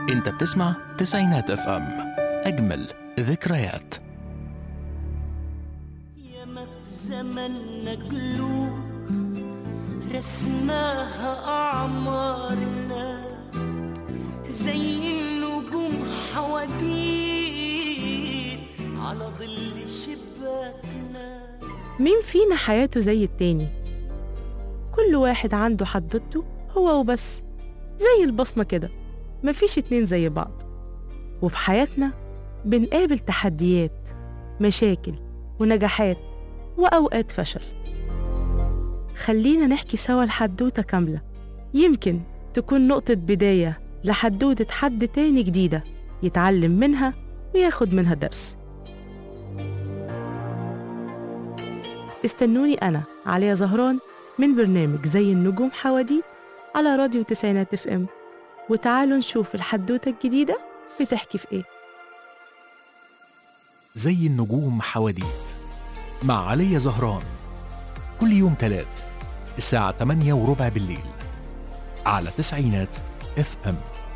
انت بتسمع تسعينات اف ام، اجمل ذكريات. ياما في زمننا قلوب رسماها أعمارنا زي النجوم حواديت على ظل شباكنا. مين فينا حياته زي التاني؟ كل واحد عنده حدوته هو وبس، زي البصمة كده، مفيش اتنين زي بعض. وفي حياتنا بنقابل تحديات، مشاكل ونجاحات وأوقات فشل. خلينا نحكي سوا الحدوتة كاملة، يمكن تكون نقطة بداية لحدوتة حد تاني جديدة يتعلم منها وياخد منها درس. استنوني أنا عليا زهران من برنامج زي النجوم حواديت على راديو تسعينات اف ام، وتعالوا نشوف الحدوتة الجديدة بتحكي في ايه. زي النجوم حواديت مع عليا زهران، كل يوم تلات الساعة 8:15 بالليل على تسعينات اف ام.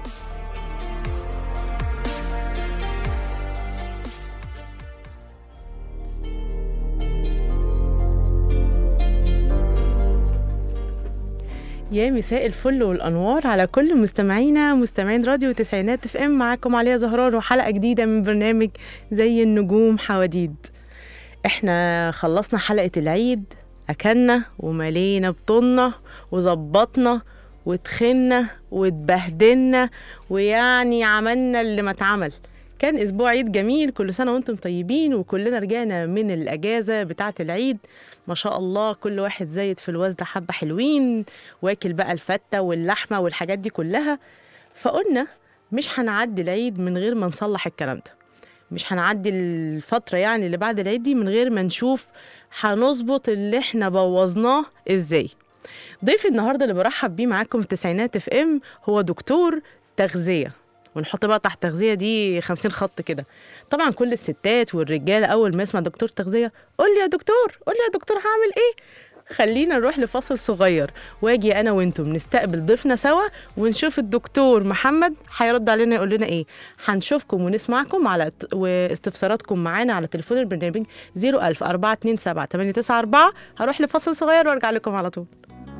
يا مساء الفل والأنوار على كل مستمعين راديو تسعينات اف ام. معاكم عليا زهران وحلقة جديدة من برنامج زي النجوم حواديد. احنا خلصنا حلقة العيد، أكلنا وملينا بطننا وزبطنا وتخنا واتبهدلنا، ويعني عملنا اللي ما اتعمل. كان أسبوع عيد جميل، كل سنة وانتم طيبين، وكلنا رجعنا من الأجازة بتاعة العيد. ما شاء الله كل واحد زايد في الوزن حبة حلوين، واكل بقى الفتة واللحمة والحاجات دي كلها. فقلنا مش هنعدي العيد من غير ما نصلح الكلام ده، مش هنعدي الفترة يعني اللي بعد العيد دي من غير ما نشوف هنظبط اللي احنا بوظناه ازاي. ضيف النهاردة اللي برحب بيه معاكم في تسعينات اف ام هو دكتور تغذية، ونحط بقى تحت تغذية دي 50 خط كده. طبعا كل الستات والرجالة أول ما يسمع دكتور تغذية قول لي يا دكتور، قول لي يا دكتور هعمل إيه؟ خلينا نروح لفاصل صغير، واجي أنا وإنتم نستقبل ضيفنا سوا ونشوف الدكتور محمد هيرد علينا يقول لنا إيه. هنشوفكم ونسمعكم على واستفساراتكم معانا على تليفون البرنامج 010427894. هروح لفاصل صغير وارجع لكم على طول.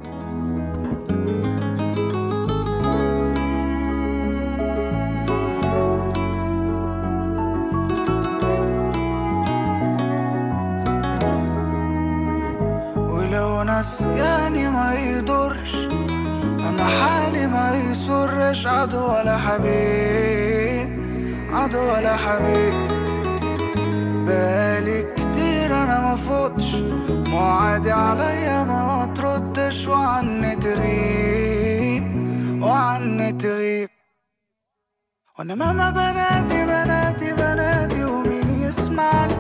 يعني ما يضرش، أنا حالي ما يسرش، عدو ولا حبيب، عدو ولا حبيب. بالي كتير أنا ما فوتش، موعدي عليا ما تردش، وعني تغيب، وعني تغيب. وانا ماما بنادي ومين يسمعني،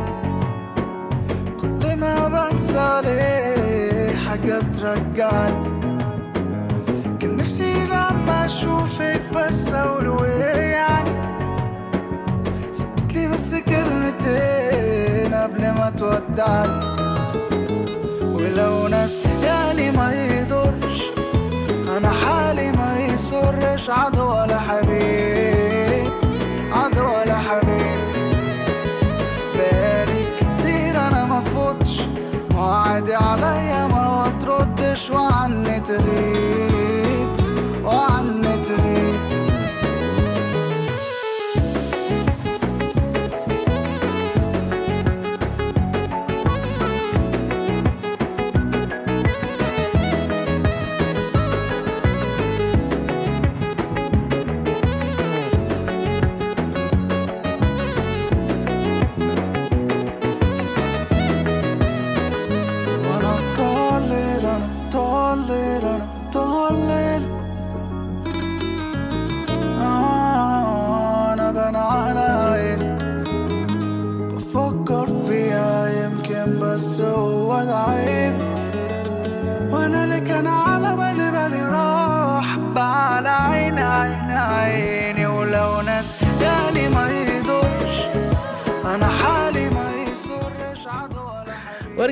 كل ما بنسى عليه حاجة ترجعني. كان نفسي لما اشوفك بس اقول ايه يعني، سبت لي بس كلمتين قبل ما تودعني. ولو ناس يعني ما يضرش، انا حالي ما يسرش، عدو ولا حبيب، عدو ولا حبيب. بالي كتير انا ما فوتش، وعادي عليا ما تردش، وعني تغيب، وعني تغيب.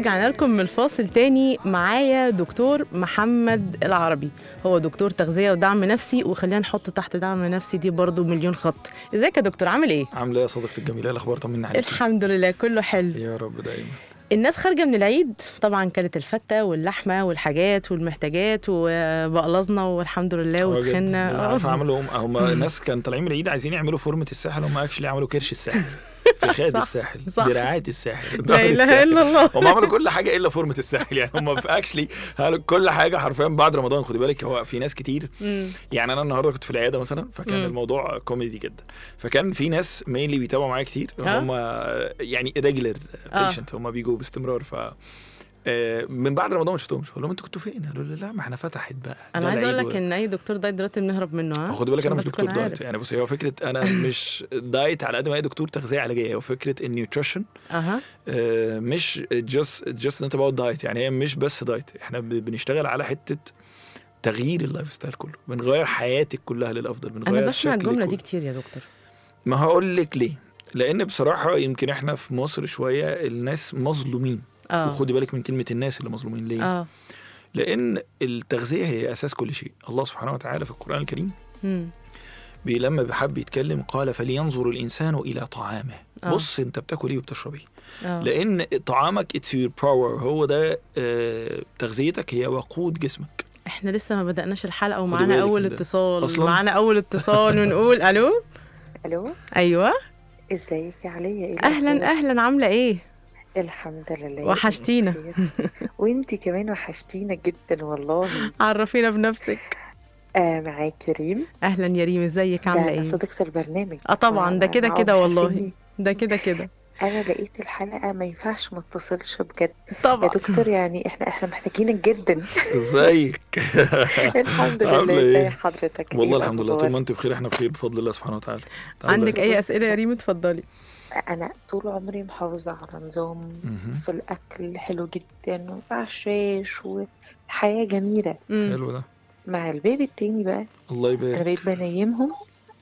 ورجعنا لكم من الفاصل تاني. معايا دكتور محمد العربي، هو دكتور تغذية ودعم نفسي، وخلينا نحط تحت دعم نفسي دي برضو مليون خط. ازيك يا دكتور، عامل ايه؟ عامله ايه يا صديقتي الجميله؟ الاخبار طمنا عليك. الحمد لله كله حلو يا رب دايما. الناس خارجة من العيد طبعا كانت الفتة واللحمة والحاجات والمحتاجات وبقلصنا والحمد لله وتخنا. عارف عملوا هم الناس كانوا طالعين من العيد عايزين يعملوا فورمة الساحل، هم اكشلي عملوا كرش الساحل، فخاد الساحل، دراعات الساحل، لا اله الا الله. هم عملوا كل حاجه الا فورمة الساحل، يعني هم في اكشلي كل حاجه حرفيا بعد رمضان. خدي بالك هو في ناس كتير، يعني انا النهارده كنت في العياده مثلا، فكان الموضوع كوميدي جدا، فكان في ناس مينلي بيتابعوا معايا كتير، هم يعني ريجولر بيشنت، هم بيجوا باستمرار. ف من بعد رمضان ما شفتهمش، بقول لهم انتوا كنتوا فين؟ قالوا لي لا ما احنا فتحت بقى. انا عايز اقول لك ان اي دكتور دايت دلوقتي بنهرب منه. خدي بالك انا مش دكتور دايت، يعني بصي هو فكره انا مش دايت على قد ما هي دكتور تغذيه علاجيه، وفكره النيوتريشن مش جاست انت اباوت دايت، يعني هي مش بس دايت، احنا بنشتغل على حته تغيير اللايف ستايل كله، بنغير حياتك كلها للافضل، بنغير. انا بسمع الجمله دي كتير يا دكتور. ما هقول لك ليه، لان بصراحه يمكن احنا في مصر شويه الناس مظلومين. وخدي بالك من كلمة الناس اللي مظلومين ليه؟ لأن التغذية هي أساس كل شيء. الله سبحانه وتعالى في القرآن الكريم لما بحب يتكلم قال فلينظر الإنسان إلى طعامه. بص أنت بتاكل إيه وبتشرب إيه، لأن طعامك it's your power، هو ده تغذيتك هي وقود جسمك. إحنا لسه ما بدأناش الحلقة ومعنا أول اتصال ونقول ألو. أيوة ازيك يا عليا؟ أهلا عاملة إيه؟ الحمد لله، وحشتينا. وانتي كمان وحشتينا جدا والله. عرفينا بنفسك. معاك ريم. اهلا يا ريم، ازيك عامله ايه؟ صديقة البرنامج. طبعا ده كده والله، ده كده. انا لقيت الحلقه ما ينفعش ما اتصلش بجد طبعا يا دكتور، يعني احنا محتاجينك جدا. ازيك؟ الحمد لله. ازي حضرتك؟ والله الحمد لله، طول ما انت بخير احنا بخير بفضل الله سبحانه وتعالى. عندك اي اسئله يا ريم؟ اتفضلي. انا طول عمري محافظه على نظام في الاكل حلو جدا، وعشاش والحياه جميله. حلو ده. مع البيبي التاني بقى الله يبارك، انا بقيت بنيمهم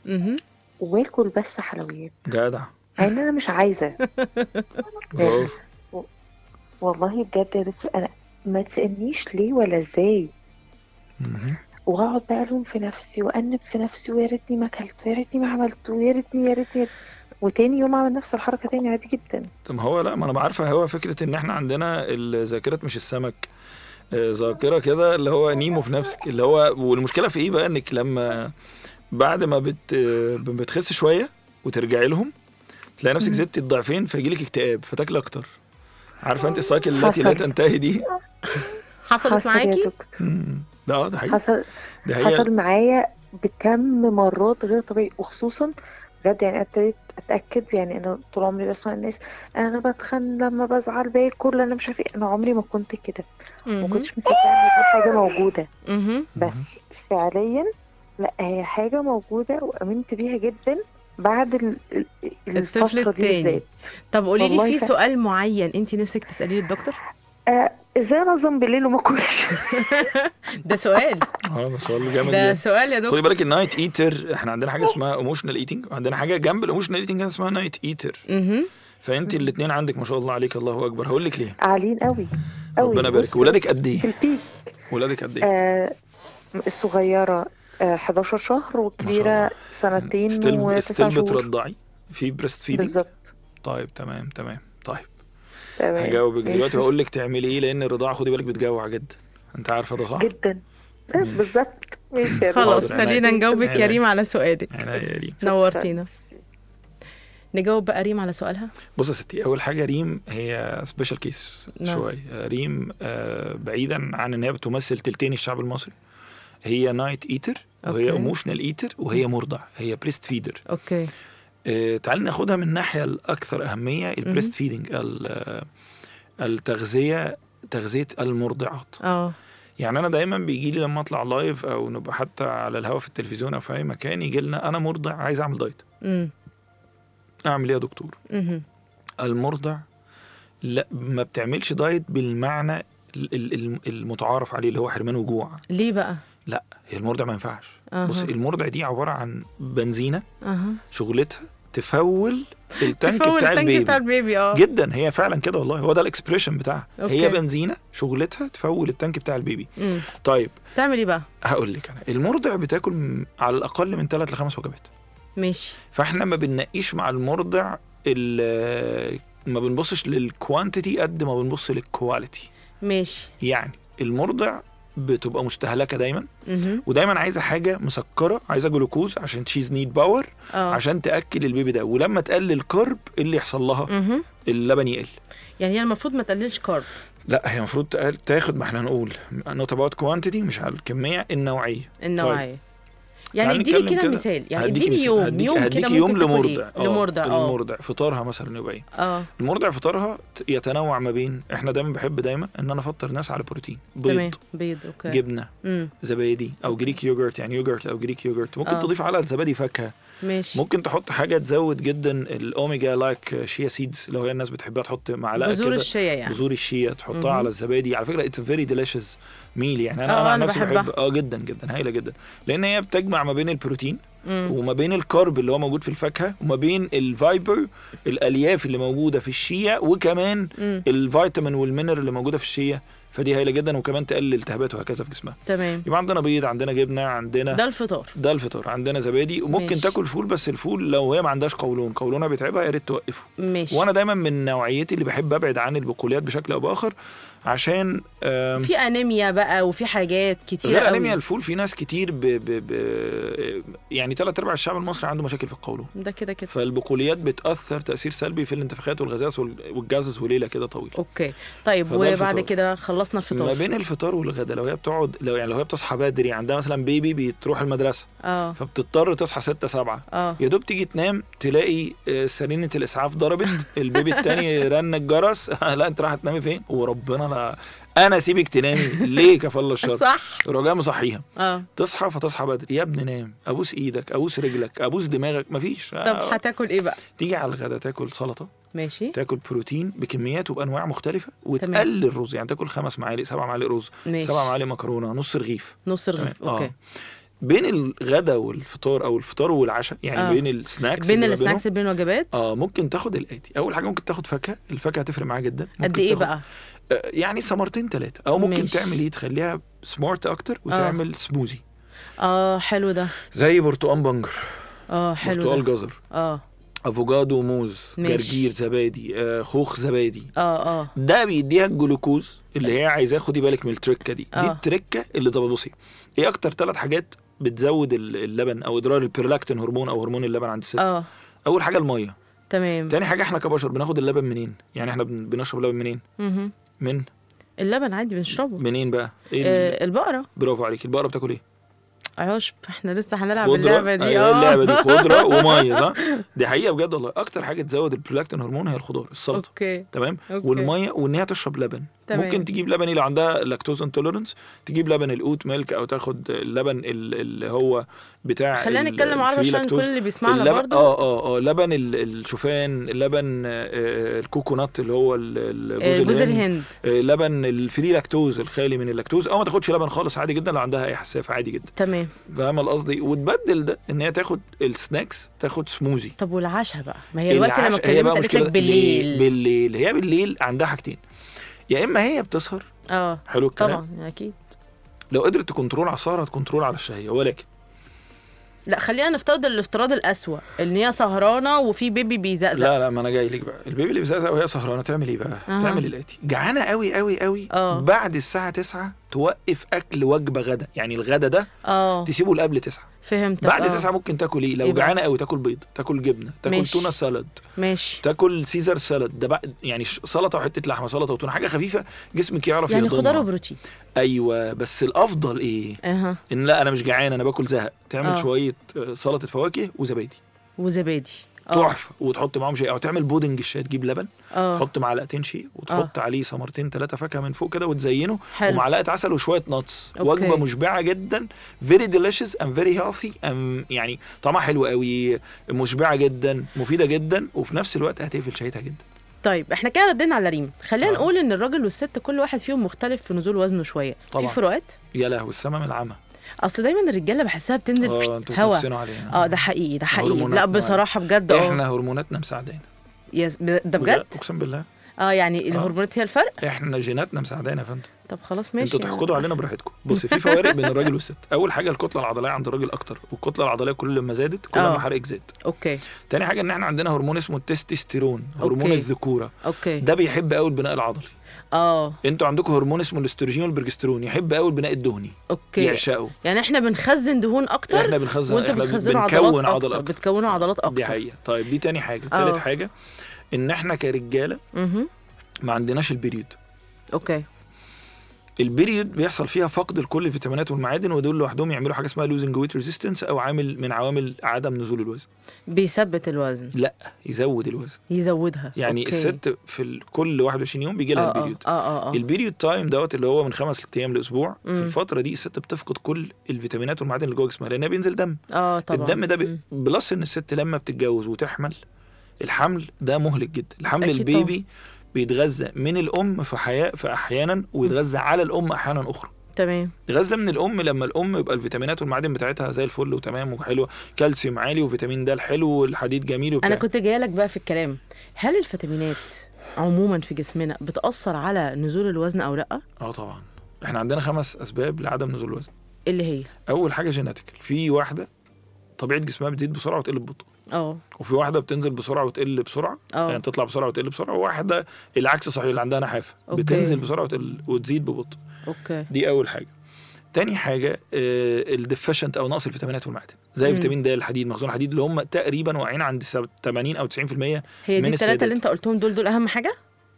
واكل بس حلويات. جدع. يعني انا مش عايزه. برافو والله بجد يا دكتور، انا ما تسألنيش ليه ولا ازاي، واقعد بقى الوم في نفسي وانب في نفسي، ويا ريتني ما اكلت، ويا ريتني ما عملت، ويا ريتني وتاني يوم اعمل نفس الحركه تاني عادي جدا. طب هو لا، ما انا بعرفها، هو فكره ان احنا عندنا الذاكره مش السمك، ذاكره كده اللي هو نيمو في نفسك، اللي هو والمشكله في ايه بقى، انك لما بعد ما بتخس شويه وترجعي لهم تلاقي نفسك زدت الضعفين، فيجيلك اكتئاب فتاكل اكتر. عارفه انت السايكل التي لا تنتهي دي؟ حصلت معاكي؟ ده حقيقي. حصل معايا بكم مرات غير طبيعي، وخصوصا بجد يعني ابتديت اتاكد. يعني انا طول عمري بسمع الناس انا بتخن لما بزعل باكل، انا مش عارفه ايه، انا عمري ما كنت كده، ما كنتش مصدقه ان دي حاجه موجوده. بس فعليا لا، هي حاجه موجوده وامنت بيها جدا بعد الفتره دي بالذات. طب قولي لي، في سؤال معين انت نفسك تساليه للدكتور؟ ازاي انظم بالليل وما اكلش؟ ده ده سؤال سؤال جامد. ده سؤال يا دكتور. خدي بالك النايت ايتر، احنا عندنا حاجه اسمها ايموشنال ايتنج، وعندنا حاجه جنب الايموشنال ايتنج اسمها نايت ايتر. فانت الاثنين عندك ما شاء الله عليك، الله اكبر. هقول لك ليه عاليين قوي. ربنا يبارك. ولادك قد ايه؟ في البيك. ولادك قد ايه؟ الصغيره 11 شهر والكبيره 2 سنين و9 شهور. بترضعي في بريست فيدنج بالظبط. طيب تمام. طيب هجاوبك دلوقتي وهقول لك تعملي ايه، لان الرضاعه خدي بالك بتجوع جدا، انت عارفه ده صح؟ جدا بالظبط. ماشي خلاص خلينا نجاوبك يا ريم على سؤالك. نورتينا. نجاوب بقى ريم على سؤالها. بص يا ستي، اول حاجه ريم هي سبيشال كيس شويه. ريم بعيدا عن ان هي بتمثل تلتين الشعب المصري، هي نايت ايتر وهي ايموشنال ايتر وهي مرضع، هي بريست فيدر. اوكي. تعالي ناخدها من الناحيه الاكثر اهميه، البريست فيدنج، تغذيه المرضعات. يعني انا دايما بيجي لي لما اطلع لايف او نبقى حتى على الهواء في التلفزيون او في اي مكان، يجي لنا انا مرضع عايز اعمل دايت. اعمل ايه يا دكتور؟ المرضع لا، ما بتعملش دايت بالمعنى المتعارف عليه اللي هو حرمان وجوع. ليه بقى؟ لا، هي المرضع ما ينفعش. بص، المرضع دي عباره عن بنزينه شغلتها تفول التانك بتاع البيبي. جدا. هي فعلا كده والله، هو ده الاكسبريشن بتاعها. هي بنزينه شغلتها تفول التانك بتاع البيبي. طيب تعمل ايه بقى؟ هقول لك انا، المرضع بتاكل على الاقل من 3 ل5 وجبات. ماشي. فاحنا ما بننقيش مع المرضع، ما بنبصش للكوانتيتي قد ما بنبص للكواليتي. ماشي. يعني المرضع بتبقى مستهلكه دايما، ودايما عايزه حاجه مسكره، عايزه جلوكوز عشان تشيز نيد باور عشان تاكل البيبي ده. ولما تقلل كارب اللي يحصل لها اللبن يقل. يعني هي المفروض ما تقللش كارب؟ لا، هي المفروض تاخد، ما احنا نقول نوت اباوت كوانتيتي، مش على الكميه، النوعيه. طيب. يعني اديني كده مثال، يعني اديني يوم كده يوم لمرضع. المرضع فطارها مثلا يبقى ايه؟ المرضع فطارها يتنوع ما بين، احنا دايما بحب ان انا افطر ناس على بروتين، بيض اوكي، جبنه، زبادي او جريك يوجرت، يعني يوجرت او جريك يوجرت. ممكن تضيف على الزبادي فاكهه. ماشي. ممكن تحط حاجه تزود جدا الاوميجا، لايك شيا سيدز، لو هي الناس بتحبها تحط معلقه كده بذور الشيا، يعني بذور الشيا تحطها على الزبادي. على فكره اتس فيري ديليشس ميل، يعني انا نفسي بحب جدا جدا، هايله جدا، لان هي بتجمع ما بين البروتين وما بين الكارب اللي هو موجود في الفاكهه، وما بين الفايبر الالياف اللي موجوده في الشيا، وكمان الفيتامين والمينرال اللي موجوده في الشيا. فدي هايله جدا، وكمان تقلل الالتهابات وهكذا في جسمها. تمام. يبقى عندنا بيض، عندنا جبنه، عندنا ده الفطار، عندنا زبادي، وممكن تاكل فول، بس الفول لو هي ما عندهاش قولونها بيتعبها يا ريت توقفه. ماشي. وانا دايما من نوعيتي اللي بحب ابعد عن البقوليات بشكل او باخر، عشان في انيميا بقى وفي حاجات كتير غير انيميا الفول. في ناس كتير يعني 3/4 الشعب المصري عنده مشاكل في القولون، ده كده فالبقوليات بتاثر تاثير سلبي في الانتفاخات والغازات والجازس وليله كده طويل. اوكي. طيب وبعد كده خلصنا الفطار، ما بين الفطار والغدا لو هي بتقعد، لو هي بتصحى بدري، عندها مثلا بيبي بتروح المدرسه فبتضطر تصحى 6-7، يا دوب تيجي تنام تلاقي سرينه الاسعاف ضربت، البيبي الثاني رن الجرس لا انت رايحه تنامي فين؟ وربنا لا انا سيبك تنامي ليه كفل الشر. صح. رجاء مصحيها تصحى، تصحى بدري، يا ابني نام، ابوس ايدك، ابوس رجلك، ابوس دماغك، مفيش. طب هتاكل ايه بقى؟ تيجي على الغدا تاكل سلطه، ماشي، تاكل بروتين بكميات وبانواع مختلفه، وتقلل الرز، يعني تاكل 5 معالق 7 معالق رز، 7 معالق مكرونه، نص رغيف. اوكي. بين الغدا والفطار او الفطار والعشاء، يعني بين السناكس، بين السناكس، بين وجبات، ممكن تاخد الاتي. اول حاجه ممكن تاخد فاكهه، الفاكهه هتفرق معاها جدا. قد ايه بقى؟ يعني ثمرتين 3، او ممكن تعمل ايه، تخليها سمارت اكتر وتعمل سموزي. حلو ده، زي برتقان بنجر، حلو، برتقال جزر، افوكادو، موز، جرجير، زبادي، خوخ زبادي. ده بيديها الجلوكوز اللي هي عايزاه. خدي بالك من التركه دي. دي التركه اللي ظبط. بصي، ايه اكتر 3 حاجات بتزود اللبن او ادرار البيرلاكتين هرمون او هرمون اللبن عند الست؟ اول حاجه الميه. تمام. تاني حاجه، احنا كبشر بناخد اللبن منين؟ يعني احنا بنشرب اللبن منين؟ من اللبن عادي بنشربه. منين بقى؟ البقره. برافو عليك. البقره بتاكل ايه؟ عشب. احنا لسه هنلعب اللعبه دي. اللعبه دي خضره وميه، صح؟ دي حقيقه بجد والله. اكتر حاجه تزود البرولاكتين هرمون هي الخضار، السلطه. اوكي. تمام. والميه، وان هي تشرب لبن. تمام. ممكن تجيب لبن اللي عندها لاكتوز انتوليرنس، تجيب لبن الاوت ميلك، او تاخد اللبن اللي هو بتاع. خلينا نتكلم عربي عشان كل اللي بيسمعنا برضه. لبن الشوفان، لبن الكوكونات اللي هو جوز الهند، لبن الفري لاكتوز الخالي من اللاكتوز، او ما تاخدش لبن خالص عادي جدا لو عندها اي حساسيه، عادي جدا. تمام. فاهم القصدي؟ وتبدل ده ان هي تاخد السناكس، تاخد سموزي. طب والعشاء بقى؟ ما هي دلوقتي لما اتكلمت قالت لك بالليل. هي بالليل عندها حاجتين، يا اما هي بتسهر. حلو الكلام. طبعا اكيد. لو قدرت تكنترول على السهر هتكنترول على الشهيه، ولكن لا، خلينا نفترض الافتراض الأسوأ، ان هي سهرانه وفي بيبي بيزقزق. لا ما انا جاي لك بقى. البيبي اللي بيزقزق وهي سهرانه تعمل ايه بقى؟ تعمل الاتي. جعانه قوي قوي قوي، بعد الساعه 9 توقف اكل وجبه غدا، يعني الغدا ده تسيبه لقبل 9. فهمت. بعد 9 ممكن تاكل ايه؟ لو جعانه قوي تاكل بيض، تاكل جبنه، تاكل تونه سالاد، ماشي، تاكل سيزر سالاد، ده بقى يعني سلطه وحته لحمه، سلطه وتونه، حاجه خفيفه جسمك يعرف يعني يهضمها. خضار وبروتين. ايوه، بس الافضل ايه؟ ان لا انا مش جعان، انا باكل زهق، تعمل شويه سلطه فواكه وزبادي تحفه، وتحط معاهم شيء، او تعمل بودنج الشاي، تجيب لبن، تحط معلقتين شيء، وتحط عليه ثمرتين 3 فاكهه من فوق كده، وتزينه، ومعلقه عسل وشويه نتس. وجبه مشبعه جدا، very delicious and very healthy، يعني طعمها حلو قوي، مشبعه جدا، مفيده جدا، وفي نفس الوقت هتقفل شهيتها جدا. طيب احنا كده ردينا على ريم. خلينا نقول ان الراجل والست كل واحد فيهم مختلف في نزول وزنه شويه. في فروقات؟ يا لهوي السمم العمى. اصل دايما الرجاله بحسها بتنزل هوا. ده حقيقي ده حقيقي. لا بصراحه بجد احنا هرموناتنا مساعدانا. ده بجد اقسم بالله. يعني الهرمونات هي الفرق. احنا جيناتنا مساعدانا يا فندم. طب خلاص ماشي. انتوا تحقدوا علينا براحتكم. بصي في فوارق بين الراجل والست. اول حاجه الكتله العضليه عند الراجل اكتر، والكتله العضليه كل ما زادت كل ما حرقك زاد. اوكي. تاني حاجه ان احنا عندنا هرمون اسمه التستوستيرون، هرمون الذكوره. اوكي. ده بيحب قوي البناء العضلي. انتوا عندكم هرمون اسمه الاستروجين والبروجسترون، يحب قوي البناء الدهني. اوكي. يعشقوا. يعني احنا بنخزن دهون اكتر، احنا بنخزن، وانتوا بتخزنوا بنكون عضلات اكتر. بتكونوا عضلات اكتر. دي حقيقه. طيب دي تاني حاجه. تالت حاجه ان احنا كرجاله ما عندناش البريود. اوكي. البريود بيحصل فيها فقد لكل الفيتامينات والمعادن، ودول لوحدهم يعملوا حاجه اسمها لوزنج ويت ريزيستنس، او عامل من عوامل عدم نزول الوزن. بيثبت الوزن؟ لا، يزود الوزن. يزودها. يعني أوكي. الست في كل 21 يوم بيجي لها البريود. البريود تايم دوت اللي هو من 5 ايام لاسبوع. في الفتره دي الست بتفقد كل الفيتامينات والمعادن اللي جوه جسمها، لانها بينزل دم. طبعا. الدم ده بلس ان الست لما بتتجوز وتحمل، الحمل ده مهلك جدا. الحمل البيبي طبعا بيتغذى من الام في احيانا، ويتغذى على الام احيانا اخرى. تمام. يتغذى من الام لما الام يبقى الفيتامينات والمعادن بتاعتها زي الفل وتمام وحلوه، كالسيوم عالي وفيتامين د حلو والحديد جميل وبتاع. انا كنت جايه لك بقى في الكلام، هل الفيتامينات عموما في جسمنا بتاثر على نزول الوزن او لا؟ طبعا. احنا عندنا 5 اسباب لعدم نزول الوزن. اللي هي اول حاجه جيناتيكال. في واحده طبيعه جسمها بتزيد بسرعه وتقل ببطء. وفي واحده بتنزل بسرعه وتقل بسرعه. يعني تطلع بسرعه وتقل بسرعه. وواحده العكس صحيح، اللي عندها نحافه بتنزل بسرعه وتزيد ببطء. اوكي. دي اول حاجه. تاني حاجه الديفيشنت او نقص الفيتامينات والمعادن، زي فيتامين د، الحديد، مخزون الحديد، اللي هم تقريبا واقعين عند 80 او 90% من هي دي الثلاثه اللي انت قلتهم دول اهم حاجه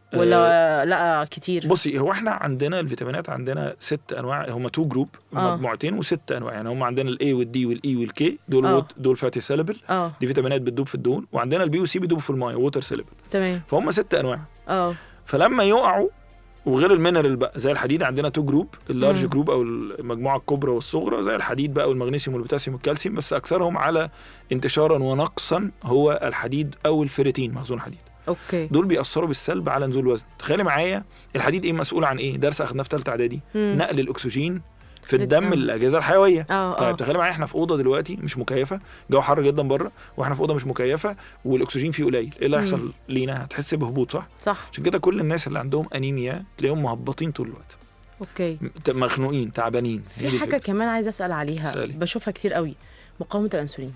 ولا لا كتير؟ بصي، هو احنا عندنا الفيتامينات عندنا 6 انواع، هم 2 جروب مجموعتين و6 انواع. يعني هم عندنا الاي والدي والاي والكي، دول فاتي سيلبل، دي فيتامينات بتدوب في الدهون. وعندنا البي والسي بيدوبوا في الماء، ووتر سيلبل. تمام. فهم 6 انواع. فلما يقعوا، وغير المينرال بقى زي الحديد عندنا 2 جروب، اللارج جروب او المجموعه الكبرى والصغرى، زي الحديد بقى والمغنيسيوم والبوتاسيوم والكالسيوم، بس اكثرهم على انتشارا ونقصا هو الحديد او الفيريتين، مخزون الحديد. اوكي. دول بيأثروا بالسلب على نزول الوزن. تخيلي معايا الحديد ايه مسؤول عن ايه؟ درس اخدناه في ثالثه اعدادي، نقل الاكسجين في الدم للاجهزه الحيويه. طيب تخيلي معايا احنا في اوضه دلوقتي مش مكيفه، جو حر جدا بره، واحنا في اوضه مش مكيفه والاكسجين فيه قليل، ايه اللي هيحصل لينا؟ هتحس بهبوط، صح. عشان كده كل الناس اللي عندهم انيميا تلاقيهم مهبطين طول الوقت. اوكي. مخنوقين، تعبانين. في حاجه كمان عايزه اسال عليها، بشوفها كتير قوي، مقاومه الانسولين.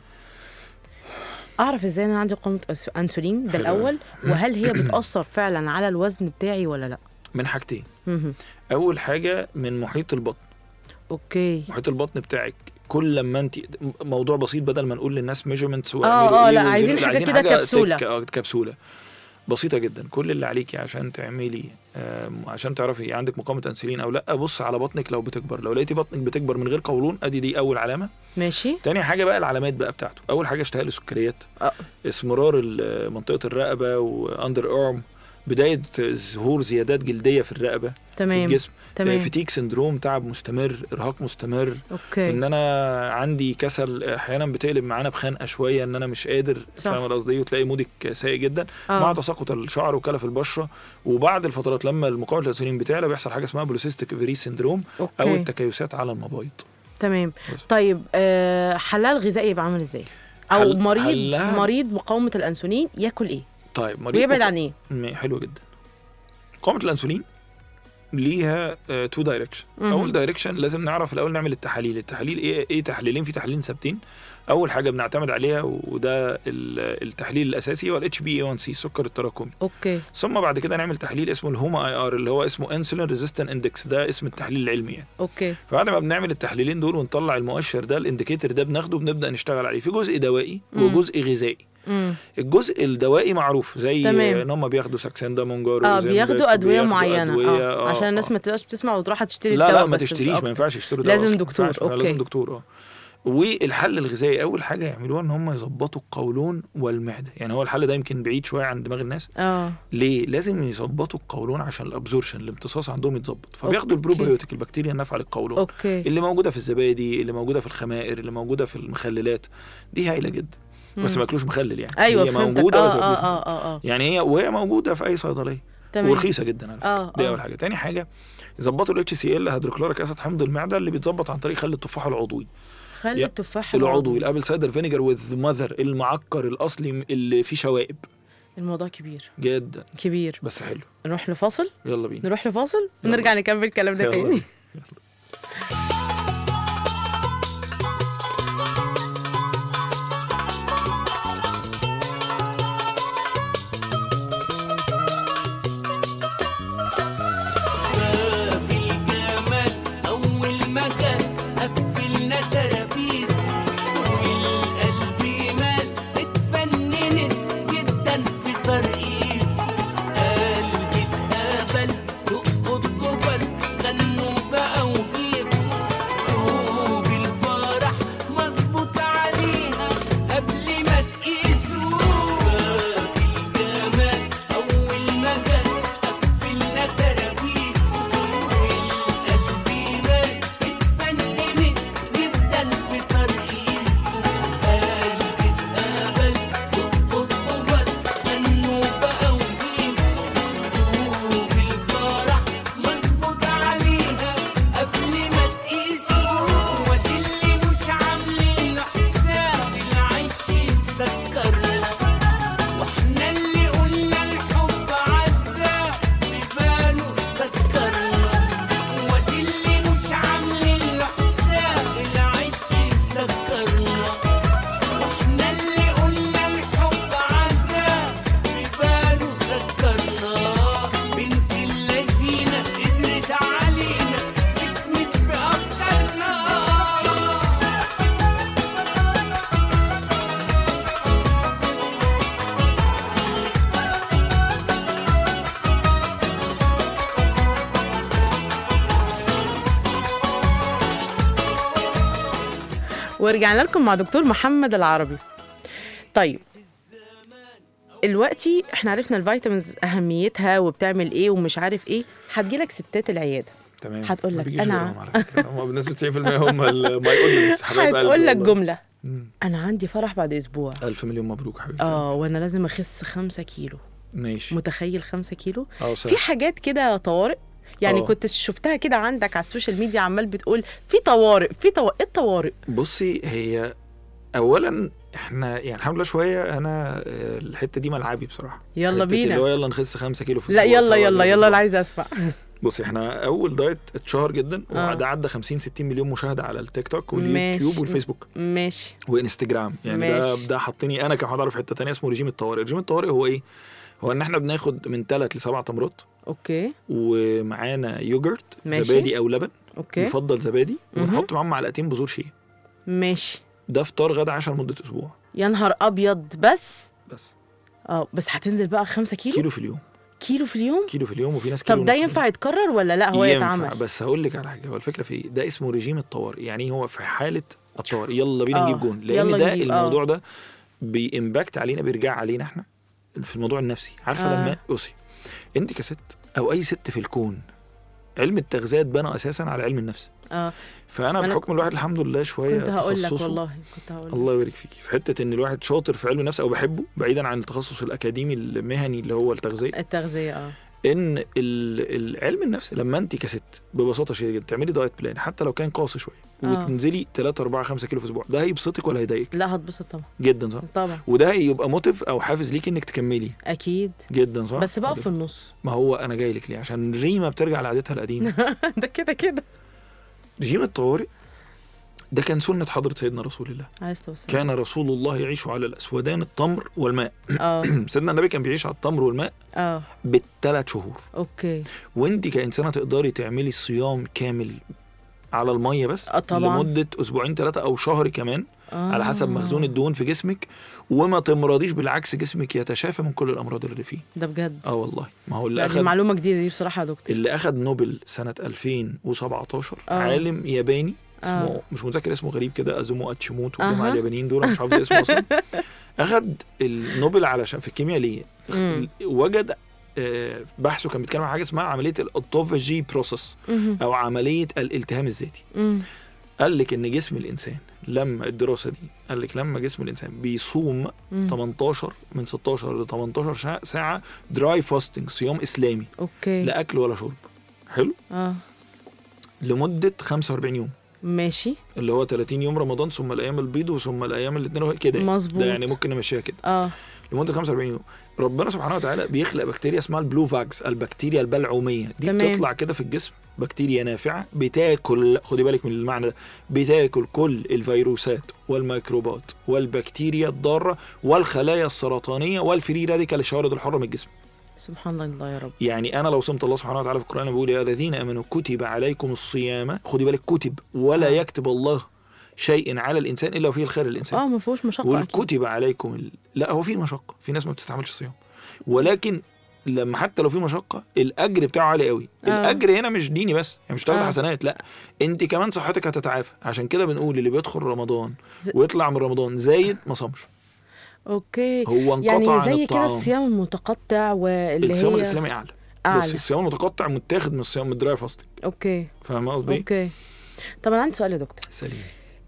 اعرف ازاي انا عندي مقاومه انسولين؟ ده الاول. وهل هي بتاثر فعلا على الوزن بتاعي ولا لا؟ من حاجتين. اول حاجه من محيط البطن. اوكي. محيط البطن بتاعك كل لما انت، موضوع بسيط، بدل ما نقول للناس ميجرمنتس لا عايزين حاجه كده كبسوله بسيطه جدا. كل اللي عليكي عشان تعملي عشان تعرفي عندك مقاومه انسولين او لا، بص على بطنك لو بتكبر. لو لقيتي بطنك بتكبر من غير قولون، دي اول علامه. ماشي. تاني حاجه بقى العلامات بقى بتاعته. اول حاجه اشتهاء السكريات، اسمرار منطقه الرقبه واندر ارم، بدايه ظهور زيادات جلديه في الرقبه. تمام. في الجسم. فتيك سندروم، تعب مستمر، ارهاق مستمر. اوكي. ان انا عندي كسل، احيانا بتقلب معانا بخنقه شويه، ان انا مش قادر، فاهم قصدي؟ وتلاقي مودك سيء جدا مع تساقط الشعر وكلف البشره. وبعد الفترات لما المقاومه الانسولين بتعلى بيحصل حاجه اسمها بوليسيستيك اوفري سندروم، او التكيسات على المبايض. تمام. طيب حلها الغذائي يبقى عامل ازاي؟ او مريض مقاومه الانسولين ياكل ايه؟ طيب مريض ويبعد عن ايه؟ حلو جدا. مقاومه الانسولين ليها 2 دايركشن. اول دايركشن لازم نعرف الاول نعمل التحاليل ايه تحليلين، في تحليلين ثابتين. اول حاجه بنعتمد عليها وده التحليل الاساسي هو HbA1c، السكر التراكمي. اوكي. ثم بعد كده نعمل تحليل اسمه الهوما IR، اللي هو اسمه انسولين ريزيستنت اندكس، ده اسم التحليل العلمي يعني. اوكي. فبعد ما بنعمل التحليلين دول ونطلع المؤشر ده، الانديكيتور ده بناخده بنبدا نشتغل عليه. في جزء دوائي وجزء غذائي. الجزء الدوائي معروف، زي ان هم بياخدوا ساكسندا، مونجارو، بياخدوا ادويه معينه عشان الناس ما تبقاش بتسمع وتروح تشتري الدواء. لا ما تشتريش، ما ينفعش يشتروا دواء، لازم دكتور. اوكي. لازم دكتور. والحل الغذائي اول حاجه يعملوها ان هم يظبطوا القولون والمعده. يعني هو الحل ده يمكن بعيد شويه عن دماغ الناس. ليه؟ لازم يظبطوا القولون عشان الابزورشن، الامتصاص عندهم يتظبط. فبياخدوا البروبيوتيك، البكتيريا النافعه للقولون. أوكي. اللي موجوده في الزبادي، اللي موجوده في الخمائر، اللي موجوده في المخللات، دي هايله جدا. بس ما ياكلوش مخلل يعني. ايوه هي فهمتك. موجوده يعني هي وهي موجوده في اي صيدليه. ورخيصه جدا على فكره. دي اول حاجه. تاني حاجه يظبطوا الاتش سي ال هيدروكلوريك اسيد حمض المعده اللي بيتظبط عن طريق خل التفاح العضوي. خل التفاح العضوي، الابل سايدر فينيجر وذ ماذر المعكر الاصلي اللي فيه شوائب. الموضوع كبير جدا كبير بس حلو. نروح لفاصل. يلا بينا نروح لفاصل ونرجع نكمل كلامنا تاني. ورجعنا لكم مع دكتور محمد العربي. طيب دلوقتي احنا عرفنا الفيتامينز اهميتها وبتعمل ايه ومش عارف ايه. هتجيلك ستات العياده تمام هتقول لك انا هم بنسبه 90% هم ما يقولوا هتقول لك جمله انا عندي فرح بعد اسبوع. الف مليون مبروك حبيبتي. وانا لازم اخس 5 كيلو. ماشي. متخيل 5 كيلو؟ في حاجات كده طوارئ يعني كنت شفتها كده عندك على السوشيال ميديا عمال بتقول في طوارئ ايه الطوارئ؟ بصي هي اولا احنا يعني الحمد لله شويه انا الحته دي ملعبي بصراحه. يلا بينا اللي هو يلا نخس 5 كيلو في لا يلا انا عايز اسمع. بصي احنا اول دايت اتشهر جدا وده عدى 50-60 مليون مشاهده على التيك توك واليوتيوب والفيسبوك ماشي وانستجرام يعني ماشي. ده حطني انا كمحاضره في حته ثانيه اسمه رجيم الطوارئ. رجيم الطوارئ هو ايه؟ هو ان احنا بناخد من 3 ل7 تمرات اوكي ومعانا يوجرت زبادي او لبن اوكي يفضل زبادي ونحط معاهم معلقتين بذور شيا. ماشي. ده فطار غدا عشاء لمده اسبوع. يا نهار ابيض. بس بس هتنزل بقى 5 كيلو في اليوم. كيلو في اليوم وفي ناس كيلو. طب ده ينفع يتكرر ولا لا هو يتعمل؟ ينفع بس هقول لك على حاجه. هو الفكره في ايه؟ ده اسمه رجيم الطوارئ. يعني هو في حاله الطوارئ يلا بينا نجيب جون لان ده الموضوع ده بيمباكت علينا بيرجع علينا احنا في الموضوع النفسي. عارفه لما بصي انت كست او اي ست في الكون علم التغذيه اتبنى اساسا على علم النفس. فانا بحكم الواحد الحمد لله شويه كنت هقول لك والله الله يبارك فيكي في حته ان الواحد شاطر في علم النفس او بحبه بعيدا عن التخصص الاكاديمي المهني اللي هو التغذيه ان العلم النفس لما انت كست ببساطه شديده تعملي دايت بلان حتى لو كان قاسي شويه وتنزلي 3 4 5 كيلو في الاسبوع ده هيبسطك ولا هيضايقك؟ لا هتبسط طبعا جدا صح طبعا. وده هيبقى موتيف او حافز ليكي انك تكملي اكيد جدا صح. بس بقى في النص ما هو انا جاي لك ليه عشان ريما بترجع لعادتها القديمه ده كده رجيم الطوارئ ده كان سنة حضرة سيدنا رسول الله كان رسول الله يعيش على الأسودان التمر والماء. سيدنا النبي كان بيعيش على التمر والماء ب3 شهور. اوكي. وانت كإنسانة تقدري تعملي صيام كامل على المية بس لمدة 2-3 أو شهر كمان على حسب مخزون الدهون في جسمك وما تمرضيش بالعكس جسمك يتشافى من كل الأمراض اللي فيه. ده بجد والله. ما هو اللي أخد معلومة جديدة دي بصراحة يا دكتور. اللي أخد نوبل سنة 2017 عالم ياباني اسمه مش متذكر اسمه غريب كده أزومو أتشيموتو والجماعة اليابانيين دول مش حافظ اسمه أصلا. أخد النوبل علشان في الكيمياء ليه وجد بحثه كان بيتكلم عن حاجة اسمها عملية الأوتوفاجي بروسس أو عملية الالتهام الذاتي. قال لك ان جسم الانسان لما الدراسه دي قال لك لما جسم الانسان بيصوم 18 من 16 ل 18 ساعه دراي فاستنج، صيام اسلامي، اوكي، لا اكل ولا شرب، حلو، لمده 45 يوم، ماشي، اللي هو 30 يوم رمضان ثم الايام البيض وثم الايام الاثنين كده، مظبوط، ده يعني ممكن نمشيها كده لمده 45 يوم. ربنا سبحانه وتعالى بيخلق بكتيريا اسمها البلو فاجز، البكتيريا البلعوميه دي، تمام. بتطلع كده في الجسم، بكتيريا نافعه بتاكل، خدي بالك من المعنى ده، بتاكل كل الفيروسات والميكروبات والبكتيريا الضاره والخلايا السرطانيه والفري راديكال الشوارد الحره من الجسم. سبحان الله يا رب. يعني انا لو صمت، الله سبحانه وتعالى في القران بيقول يا الذين امنوا كتب عليكم الصيام، خدي بالك كتب، ولا يكتب الله شيء على الانسان الا وفيه الخير للانسان. ما فيهوش مشقه. كتب عليكم لا هو فيه مشقه، في ناس ما بتستعملش الصيام، ولكن لما حتى لو في مشقه الاجر بتاعه عالي قوي. الاجر هنا مش ديني بس، يعني مش تاخد حسنات، لا انت كمان صحتك هتتعافى. عشان كده بنقول اللي بيدخل رمضان ويطلع من رمضان زايد ما صامش. اوكي، هو انقطع يعني زي كده الصيام المتقطع، واللي الصيام الاسلامي اعلى. بس الصيام المتقطع متاخد من الصيام الدراي فاستنج. اوكي، فاهم قصدي؟ اوكي. طب انا عندي سؤال يا دكتور. سليم.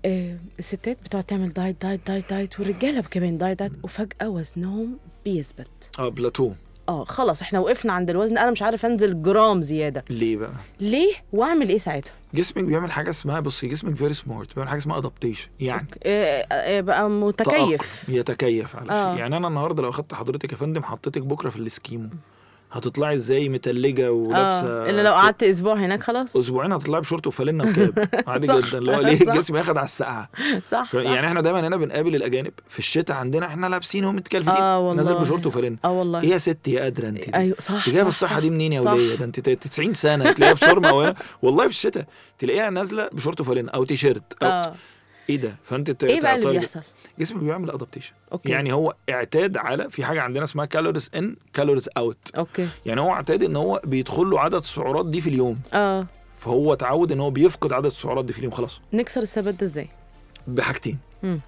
الستات بتقعد تعمل دايت دايت دايت دايت، والرجاله كمان دايت دايت، وفجاه وزنهم بيثبت. بلاتو. خلاص احنا وقفنا عند الوزن، انا مش عارف انزل جرام زياده. ليه بقى؟ ليه واعمل ايه ساعتها؟ جسمك بيعمل حاجه اسمها، بصي جسمك فيري سمارت، بيعمل حاجه اسمها ادابتيشن، يعني بقى متكيف، يتكيف على شيء. يعني انا النهارده لو اخدت حضرتك يا فندم حطيتك بكره في الاسكيمو، هتطلعي ازاي؟ متلجه ولابسه. الا لو قعدت اسبوع هناك خلاص، اسبوعين هتطلعي بشورت وفانلة وكاب عادي جدا. اللي هو ليه الجسم ياخد على السقعه. صح. يعني احنا دايما هنا بنقابل الاجانب في الشتاء عندنا احنا لابسين ومتكلفتين، نازل بشورت وفانلة. والله ايه يا ست يا قادره انت؟ ايوه صح. جايبه الصحه دي منين يا وليه؟ ده انت 90 سنه تلاقيها في شرم او هنا، والله في الشتاء تلاقيها نازله بشورت وفانلة او تيشيرت ايه ده؟ فانت ايه بقى اللي بيحصل؟ جسمك بيعمل ادابتيشن. يعني هو اعتاد على، في حاجه عندنا اسمها كالوريز ان كالوريز اوت. اوكي، يعني هو اعتاد ان هو بيدخل له عدد السعرات دي في اليوم، فهو اتعود ان هو بيفقد عدد السعرات دي في اليوم. خلاص نكسر الثبات ده ازاي؟ بحاجتين،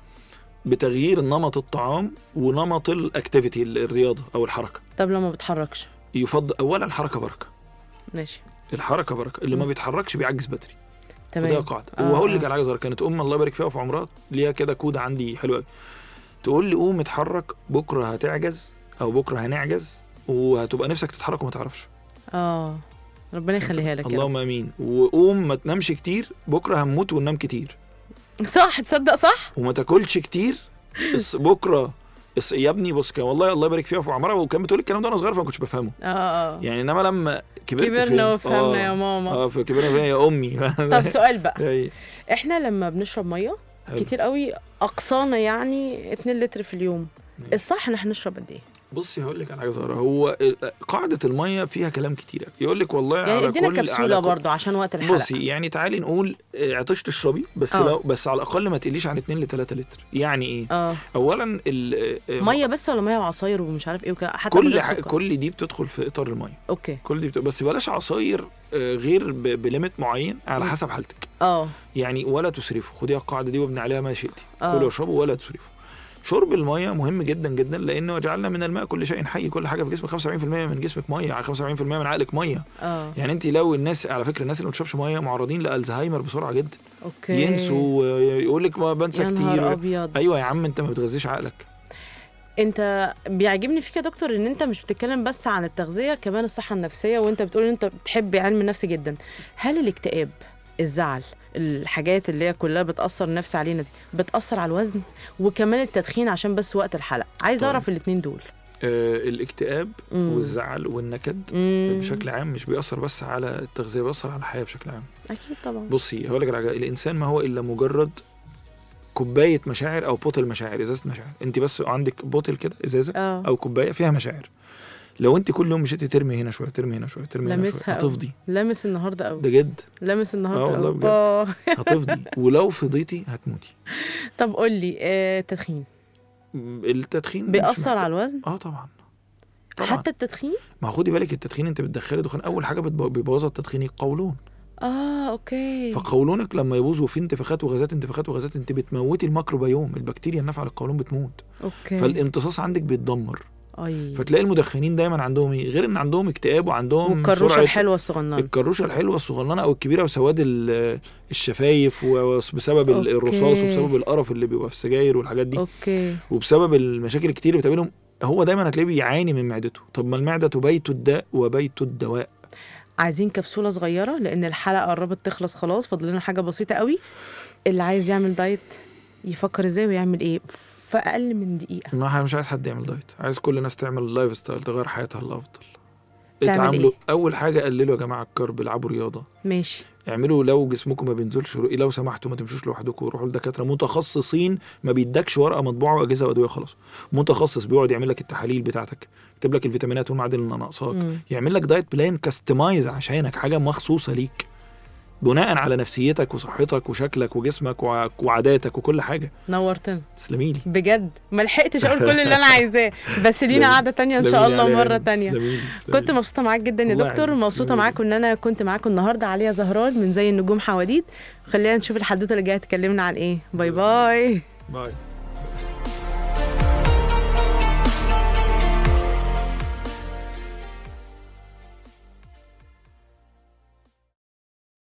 بتغيير نمط الطعام ونمط الاكتيفيتي، الرياضه او الحركه. طب لو ما بتحركش؟ يفضل اولا الحركه بركه. ماشي، الحركه بركه. اللي ما بيتحركش بيعجز بدري. تمام، وده قاعده. وهقول لك على حاجه صغيره، كانت الله يبارك فيها في عمرها ليها كده كوده عندي حلوه قوي، تقول لي قوم اتحرك بكره هتعجز، او بكره هنعجز وهتبقى نفسك تتحرك وما تعرفش. ربنا يخليها لك، اللهم امين. وقوم ما تنامش كتير، بكره هنموت وننام كتير. صح، تصدق صح. وما تاكلش كتير، بكره يا ابني. بص كان والله الله يبارك فيها في عمرها، وكان بتقول الكلام ده وانا صغير فما كنتش بفهمه. يعني انما لما كبرنا وفهمنا يا ماما. فكبرنا يا امي. طب سؤال بقى، احنا لما بنشرب ميه كتير قوي، اقصانا يعني 2 لتر في اليوم، الصح ان احنا نشرب قد ايه؟ بصي هقول لك على حاجه صغيره. هو قاعده الميه فيها كلام كتير، يقول لك والله يعني ادينا كبسوله برضه عشان وقت الحلقه. بصي يعني تعالي نقول عطشت تشربي، بس بس على الاقل ما تقليش عن 2 ل 3 لتر. يعني ايه؟ اولا ميه بس ولا ميه وعصاير ومش عارف ايه وكده، حتى كل دي بتدخل في اطار الميه. اوكي، كل دي بس بلاش عصاير غير بليميت معين على حسب حالتك. يعني ولا تسرفوا، خديها القاعده دي وابني عليها ما شئتي. كلوا واشربوا ولا تسرفوا. شرب الميه مهم جدا جدا، لانه جعلنا من الماء كل شيء حي. كل حاجه في جسمك 75% من جسمك ميه، يعني 75% من عقلك ميه. يعني انت لو الناس، على فكره الناس اللي ما بتشربش ميه معرضين لالزهايمر بسرعه جدا. ينسوا، يقول لك ما بنسى كتير. ايوه يا عم، انت ما بتغذيش عقلك. انت بيعجبني فيك يا دكتور ان انت مش بتتكلم بس عن التغذيه، كمان الصحه النفسيه، وانت بتقول ان انت بتحب علم النفس جدا. هل الاكتئاب، الزعل، الحاجات اللي هي كلها بتأثر نفسي علينا دي بتأثر على الوزن؟ وكمان التدخين، عشان بس وقت الحلقة عايز أعرف الاتنين دول. الاكتئاب والزعل والنكد بشكل عام مش بيأثر بس على التغذية، بيأثر على الحياة بشكل عام. أكيد طبعا. بصي هقول لك على حاجة، الإنسان ما هو إلا مجرد كوباية مشاعر أو بوتل مشاعر، إزازة مشاعر. أنت بس عندك بوتل كده، إزازة أو كوباية فيها مشاعر. لو انت كل يوم مشيتي ترمي هنا شويه ترمي هنا شويه ترمي هنا شويه، هتفضي. لامس النهارده قوي، ده جد لامس النهارده قوي والله بجد. هتفضي، ولو فضيتي هتموتي. طب قول لي التدخين بيأثر على الوزن؟ طبعا. حتى التدخين؟ ما خدي بالك، التدخين انت بتدخلي دخان، اول حاجه بيبوظها التدخين القولون. اوكي. فقولونك لما يبوظ وفي انتفاخات وغازات انت بتموتي الميكروبيوم، البكتيريا النافعه للقولون بتموت. اوكي. فالامتصاص عندك بيتدمر. فتلاقي المدخنين دايما عندهم ايه غير ان عندهم اكتئاب وعندهم والكروشه الحلوه الصغننه، الكروشه الحلوه الصغننه او الكبيره، وسواد الشفايف، وبسبب الرصاص، وبسبب القرف اللي بيبقى في السجاير والحاجات دي. وبسبب المشاكل الكتير اللي بتقابلهم، هو دايما هتلاقيه بيعاني من معدته. طب ما المعده بيت الداء وبيت الدواء. عايزين كبسوله صغيره لان الحلقه قربت تخلص خلاص، فاضل لنا حاجه بسيطه قوي. اللي عايز يعمل دايت يفكر ازاي ويعمل ايه في اقل من دقيقه. ما مش عايز حد يعمل دايت، عايز كل الناس تعمل لايف ستايل، تغير حياتها للافضل. اتعاملوا إيه؟ اول حاجه قللوا يا جماعه الكرب، العبوا رياضه. ماشي. اعملوا لو جسمكم ما بينزلش لو سمحتوا ما تمشوش لوحدكم، روحوا لدكاتره متخصصين، ما بيدكش ورقه مطبوعه واجهزه وادويه خلاص. متخصص بيقعد يعمل لك التحاليل بتاعتك، يكتب لك الفيتامينات والمعادن اللي ناقصاك، يعمل لك دايت بلان كاستمايز عشانك، حاجه مخصوصه ليك بناء على نفسيتك وصحتك وشكلك وجسمك وعاداتك وكل حاجه. نورتنا، تسلمي لي بجد. ما لحقتش اقول كل اللي انا عايزاه، بس لينا قعده تانية ان شاء الله مره تانية. سلمي. كنت مبسوطه معاك جدا يا دكتور، مبسوطه معاك ان انا كنت معاكم النهارده. عليا زهران من زي النجوم حواديت. خلينا نشوف الحدوته اللي جايه تكلمنا عن ايه. باي باي.